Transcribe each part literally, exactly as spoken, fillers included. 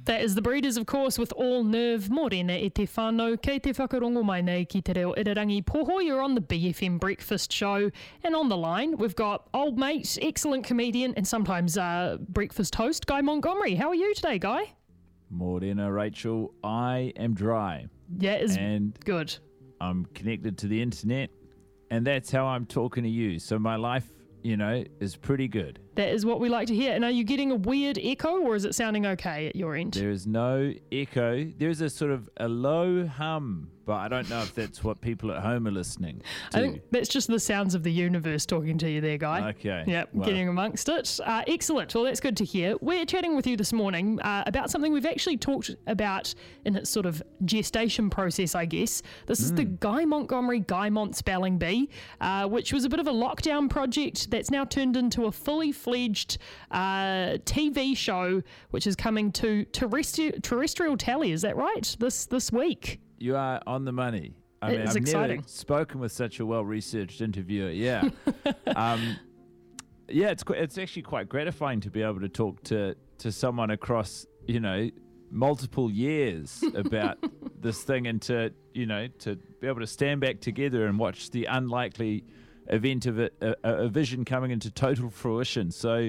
That is the Breeders, of course, with All Nerve. Morena e te whānau, kei te whakarongo mai nei ki te reo Irarangi Poho. You're on the B F M Breakfast Show. And on the line, we've got old mate, excellent comedian, and sometimes uh, breakfast host, Guy Montgomery. How are you today, Guy? Morena, Rachel. I am dry. Yeah, it's and good. I'm connected to the internet, and that's how I'm talking to you. So my life, you know, is pretty good. That is what we like to hear. And are you getting a weird echo, or is it sounding okay at your end? There is no echo. There's a sort of a low hum, but I don't know if that's what people at home are listening to. I think that's just the sounds of the universe talking to you there, Guy. Okay. Yep, well. getting amongst it. Uh, excellent. Well, that's good to hear. We're chatting with you this morning uh, about something we've actually talked about in its sort of gestation process, I guess. This is Mm. the Guy Montgomery Guy Mont Spelling Bee, uh, which was a bit of a lockdown project that's now turned into a fully fledged uh, T V show, which is coming to terrestri- terrestrial tally. Is that right? This this week. You are on the money. I It mean, is I've exciting. never spoken with such a well-researched interviewer. Yeah. um, yeah, it's qu- it's actually quite gratifying to be able to talk to, to someone across, you know, multiple years about this thing, and to, you know, to be able to stand back together and watch the unlikely event of it, a, a vision coming into total fruition. So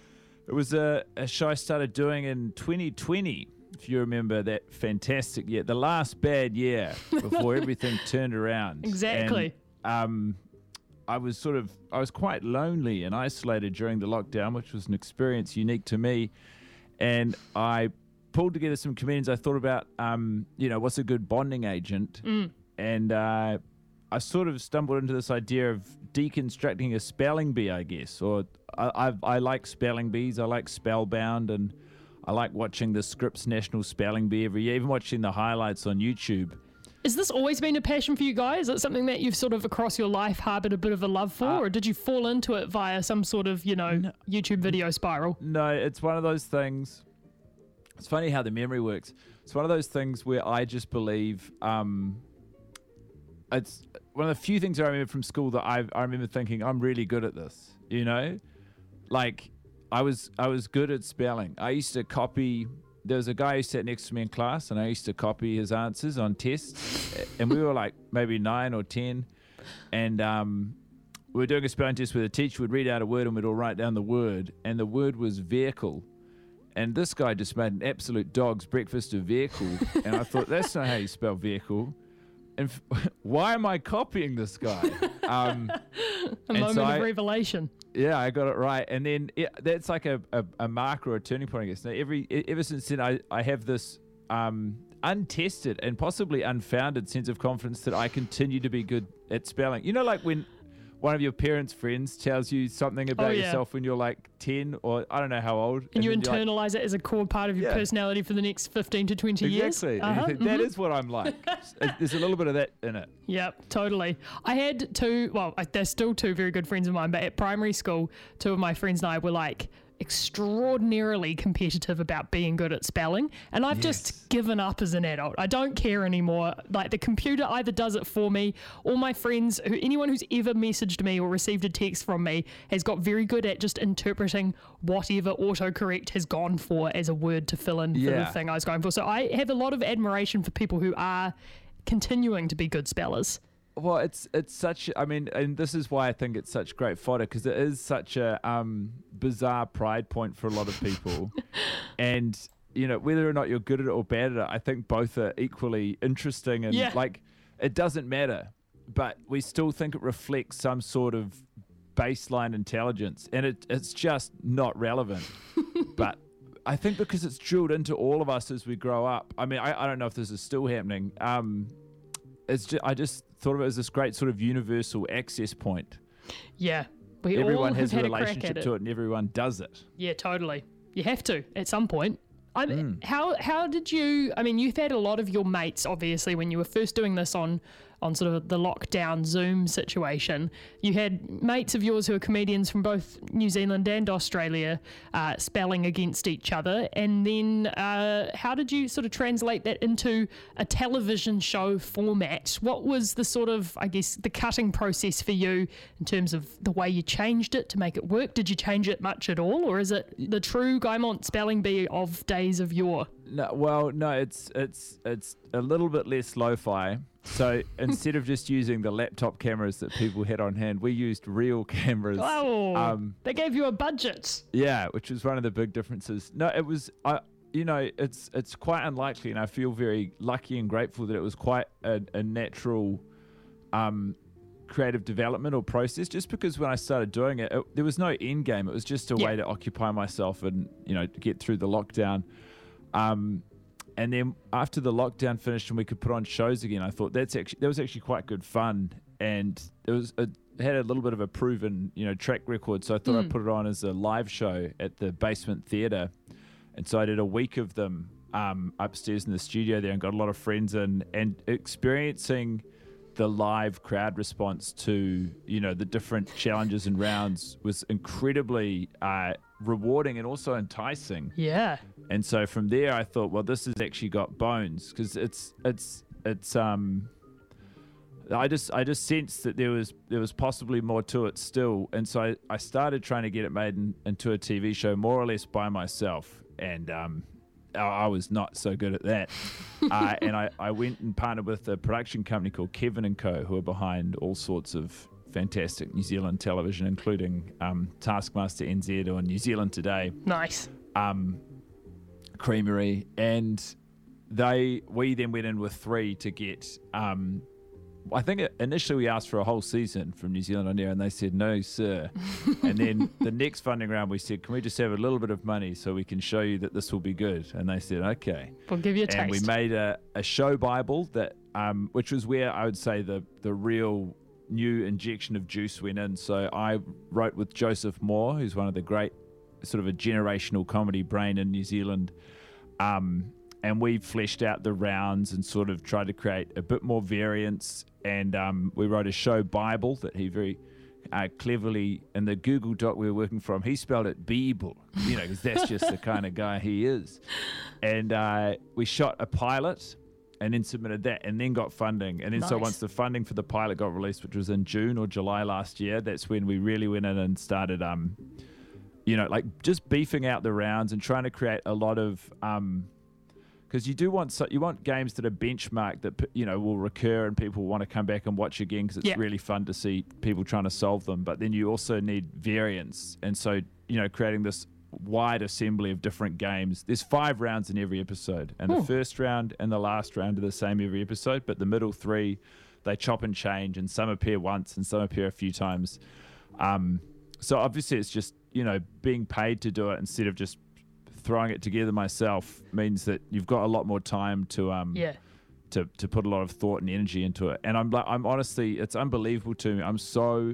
it was a, a show I started doing in twenty twenty, if you remember that fantastic year, the last bad year before everything turned around. Exactly. And, um, I was sort of, I was quite lonely and isolated during the lockdown, which was an experience unique to me. And I pulled together some comedians. I thought about, um, you know, what's a good bonding agent? Mm. And uh, I sort of stumbled into this idea of deconstructing a spelling bee, I guess. Or I, I've, I like spelling bees. I like Spellbound, and I like watching the Scripps National Spelling Bee every year, even watching the highlights on YouTube. Has this always been a passion for you guys? Is it something that you've sort of across your life harbored a bit of a love for, Uh, or did you fall into it via some sort of, you know, No. YouTube video spiral? No, it's one of those things. It's funny how the memory works. It's one of those things where I just believe. Um, it's one of the few things I remember from school that I I remember thinking I'm really good at this. You know, like I was I was good at spelling. I used to copy. There was a guy who sat next to me in class, and I used to copy his answers on tests. And we were like maybe nine or ten, and um, we were doing a spelling test where the teacher would read out a word and we'd all write down the word, and the word was vehicle. And this guy just made an absolute dog's breakfast of vehicle. And I thought, that's not how you spell vehicle. And f- why am I copying this guy? Um, A and moment so of I- revelation. yeah, I got it right. And then it, that's like a, a, a marker or a turning point, I guess. Now, every, e- ever since then, I, I have this um, untested and possibly unfounded sense of confidence that I continue to be good at spelling. You know, like when one of your parents' friends tells you something about Oh, yeah. yourself when you're like ten, or I don't know how old. And you then you're like, internalize it as a core part of your Yeah. personality for the next fifteen to twenty years. exactly. And Uh-huh, you think, that mhm. is what I'm like. There's a little bit of that in it. Yep, totally. I had two, well, I- they're still two very good friends of mine, but at primary school, two of my friends and I were like extraordinarily competitive about being good at spelling. And I've Yes. just given up as an adult. I don't care anymore. Like the computer either does it for me, all my friends, who, anyone who's ever messaged me or received a text from me has got very good at just interpreting whatever autocorrect has gone for as a word to fill in for the Yeah. thing I was going for. So I have a lot of admiration for people who are continuing to be good spellers. Well, it's it's such. I mean, and this is why I think it's such great fodder, because it is such a um, bizarre pride point for a lot of people. And you know, whether or not you're good at it or bad at it, I think both are equally interesting. And Yeah. like, it doesn't matter, but we still think it reflects some sort of baseline intelligence, and it it's just not relevant. But I think because it's drilled into all of us as we grow up. I mean, I, I don't know if this is still happening. Um, it's just, I just thought of it as this great sort of universal access point. Yeah. We all Everyone have has a had a crack relationship at it. to it, and everyone does it. Yeah, totally. You have to at some point. I mean, Mm. how how did you? I mean, you've had a lot of your mates, obviously, when you were first doing this on on sort of the lockdown Zoom situation. You had mates of yours who are comedians from both New Zealand and Australia uh, spelling against each other. And then uh, how did you sort of translate that into a television show format? What was the sort of, I guess, the cutting process for you in terms of the way you changed it to make it work? Did you change it much at all, or is it the true Gaimont spelling bee of days of yore? No, well, no, it's it's it's a little bit less lo-fi. So instead of just using the laptop cameras that people had on hand, we used real cameras. Oh, um, they gave you a budget. Yeah, which was one of the big differences. No, it was, I, you know, it's it's quite unlikely, and I feel very lucky and grateful that it was quite a, a natural um, creative development or process. Just because when I started doing it, it there was no end game. It was just a yeah. way to occupy myself and, you know, to get through the lockdown. Um, and then after the lockdown finished and we could put on shows again, I thought that's actually that was actually quite good fun, and it was a, it had a little bit of a proven, you know, track record. So I thought mm. I'd put it on as a live show at the Basement Theatre, and so I did a week of them um, upstairs in the studio there, and got a lot of friends in, and experiencing the live crowd response to, you know, the different challenges and rounds was incredibly uh, rewarding and also enticing. Yeah. And so from there, I thought, well, this has actually got bones, because it's it's it's um. I just I just sensed that there was there was possibly more to it still, and so I, I started trying to get it made in, into a T V show more or less by myself, and um, I, I was not so good at that. uh, and I, I went and partnered with a production company called Kevin and Co, who are behind all sorts of fantastic New Zealand television, including um, Taskmaster N Z or New Zealand Today. Nice. Um, Creamery, and they we then went in with three to get. Um, I think initially we asked for a whole season from New Zealand On Air, and they said no, sir. And then the next funding round, we said, can we just have a little bit of money so we can show you that this will be good? And they said, okay. We'll give you a taste. And we made a, a show Bible that, um, which was where I would say the the real new injection of juice went in. So I wrote with Joseph Moore, who's one of the great sort of a generational comedy brain in New Zealand. Um, and we fleshed out the rounds and sort of tried to create a bit more variance. And um, we wrote a show Bible that he very uh, cleverly, in the Google Doc we were working from, he spelled it Bible, you know, because that's just the kind of guy he is. And uh, we shot a pilot and then submitted that, and then got funding. And then Nice. So once the funding for the pilot got released, which was in June or July last year, that's when we really went in and started, um, you know, like just beefing out the rounds and trying to create a lot of... Um, because you do want so, you want games that are benchmarked that, you know, will recur and people want to come back and watch again, because it's yeah. really fun to see people trying to solve them. But then you also need variance, and so, you know, creating this wide assembly of different games. There's five rounds in every episode, and Ooh. the first round and the last round are the same every episode, but the middle three, they chop and change, and some appear once and some appear a few times. Um, so obviously it's just, you know, being paid to do it instead of just throwing it together myself means that you've got a lot more time to um Yeah. to to put a lot of thought and energy into it. And I'm like I'm honestly, it's unbelievable to me. I'm so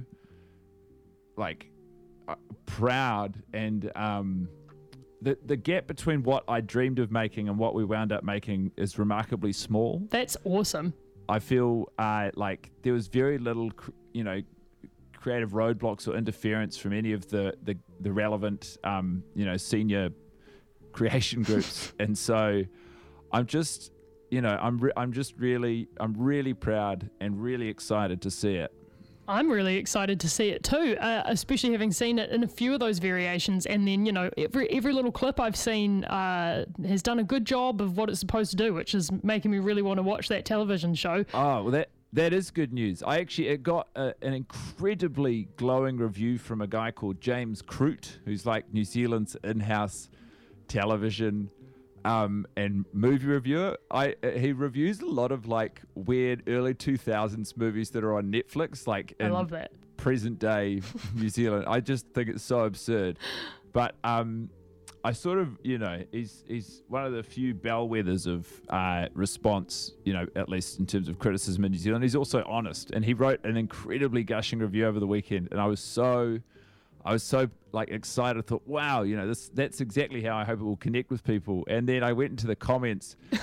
like uh, proud, and um the the gap between what I dreamed of making and what we wound up making is remarkably small. That's awesome. I feel uh like there was very little cr- you know creative roadblocks or interference from any of the the, the relevant um you know senior creation groups. And so I'm just, you know, I'm re- I'm just really, I'm really proud and really excited to see it. I'm really excited to see it too, uh, especially having seen it in a few of those variations. And then, you know, every every little clip I've seen uh, has done a good job of what it's supposed to do, which is making me really want to watch that television show. Oh, well, that that is good news. I actually, it got a, an incredibly glowing review from a guy called James Crute, who's like New Zealand's in-house television um and movie reviewer. I uh, he reviews a lot of like weird early two thousands movies that are on Netflix, like in I love that. present day New Zealand. I just think it's so absurd. But um I sort of, you know, he's he's one of the few bellwethers of uh response, you know, at least in terms of criticism in New Zealand. He's also honest, and he wrote an incredibly gushing review over the weekend, and I was so I was so like excited. I thought, wow, you know, this that's exactly how I hope it will connect with people. And then I went into the comments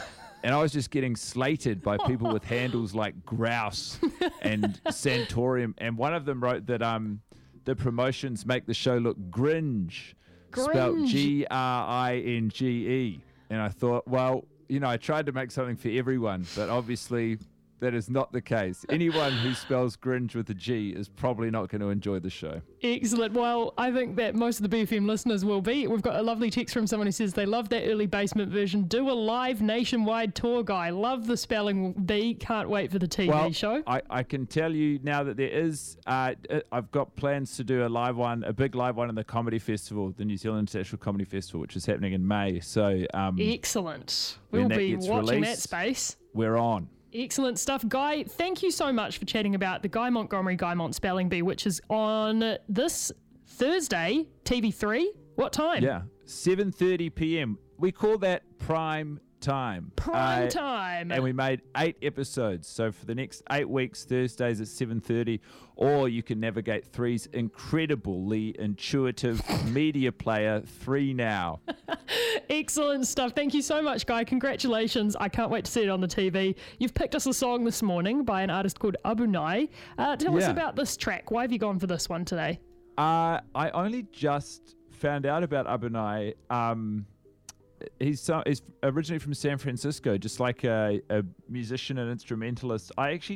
and I was just getting slated by people with handles like Grouse and Santorium. And one of them wrote that um, the promotions make the show look gringe, spelled G R I N G E. And I thought, well, you know, I tried to make something for everyone, but obviously that is not the case. Anyone who spells gringe with a G is probably not going to enjoy the show. Excellent. Well, I think that most of the B F M listeners will be. We've got a lovely text from someone who says they love that early basement version. Do a live nationwide tour, guy. Love the spelling bee. Can't wait for the T V well, show. I, I can tell you now that there is, uh, I've got plans to do a live one, a big live one in the Comedy Festival, the New Zealand International Comedy Festival, which is happening in May. So um, Excellent. We'll be watching released, that space. We're on. Excellent stuff. Guy, thank you so much for chatting about the Guy Montgomery Guymont Spelling Bee, which is on this Thursday, T V three. What time? Yeah, seven thirty p.m. We call that prime time. Prime uh, time. And we made eight episodes. So for the next eight weeks, Thursdays at seven thirty, or you can navigate three's incredibly intuitive media player, Three Now. Excellent stuff. Thank you so much, Guy. Congratulations. I can't wait to see it on the T V. You've picked us a song this morning by an artist called Abunai. Uh, tell yeah. us about this track. Why have you gone for this one today? Uh, I only just found out about Abunai. Um, he's, so, he's originally from San Francisco, just like a, a musician and instrumentalist. I actually,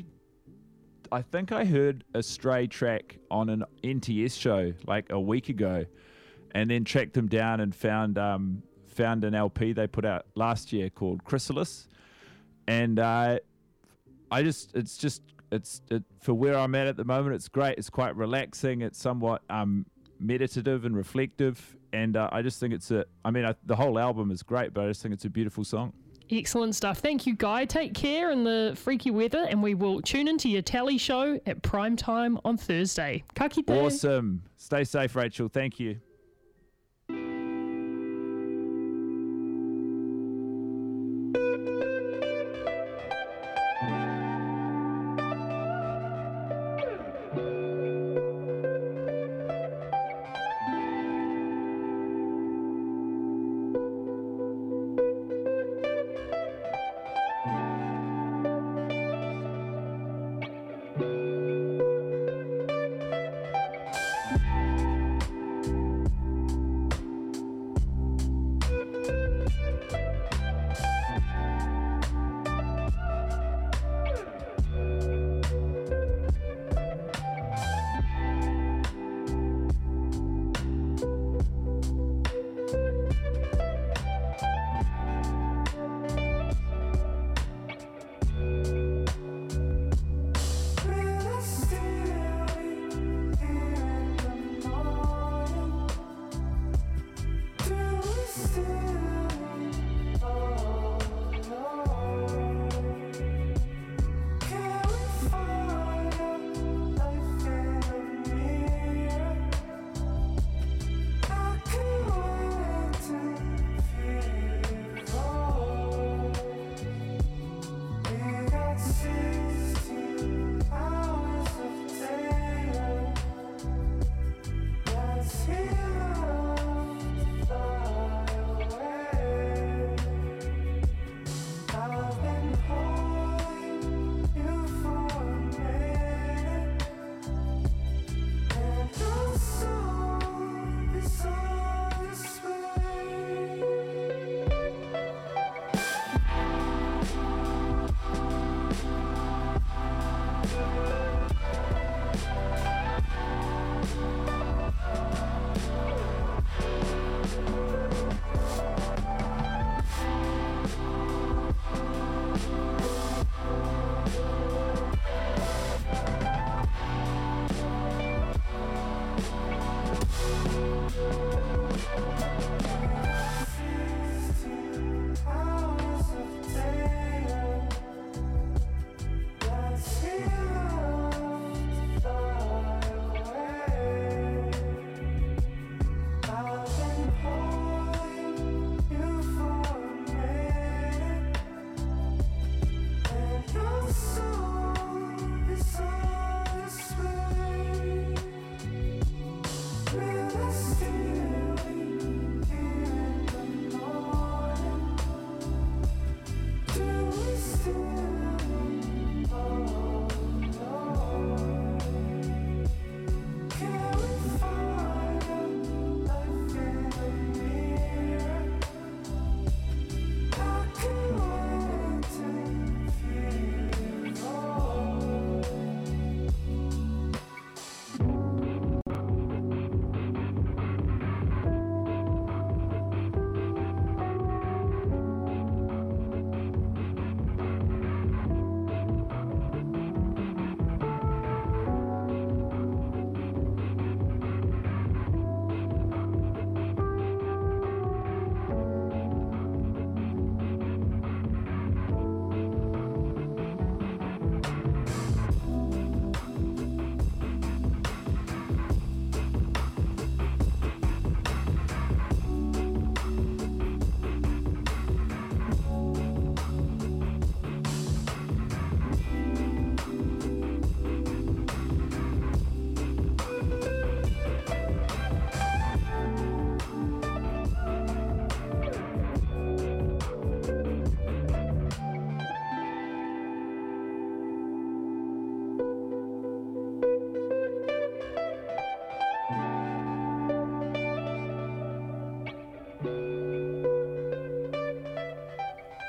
I think I heard a Stray track on an N T S show like a week ago, and then tracked them down and found um, found an L P they put out last year called Chrysalis, and uh, I just it's just it's it, for where I'm at at the moment. It's great. It's quite relaxing. It's somewhat um, meditative and reflective, and uh, I just think it's a. I mean, I, the whole album is great, but I just think it's a beautiful song. Excellent stuff. Thank you, Guy. Take care in the freaky weather, and we will tune into your tally show at prime time on Thursday. Ka kite. Awesome. Stay safe, Rachel. Thank you.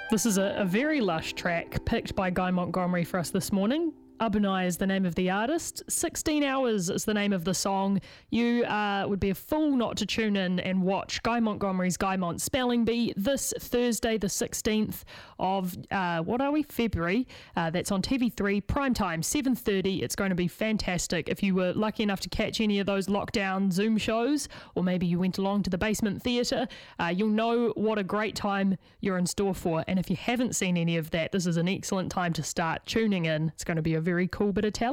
This is a, a very lush track picked by Guy Montgomery for us this morning. Abunai is the name of the artist. sixteen hours is the name of the song. You uh, would be a fool not to tune in and watch Guy Montgomery's Guy Mont Spelling Bee this Thursday, the sixteenth of, uh, what are we, February. Uh, that's on T V three, prime time, seven thirty. It's going to be fantastic. If you were lucky enough to catch any of those lockdown Zoom shows, or maybe you went along to the Basement Theatre, uh, you'll know what a great time you're in store for. And if you haven't seen any of that, this is an excellent time to start tuning in. It's going to be a very cool bit of talent.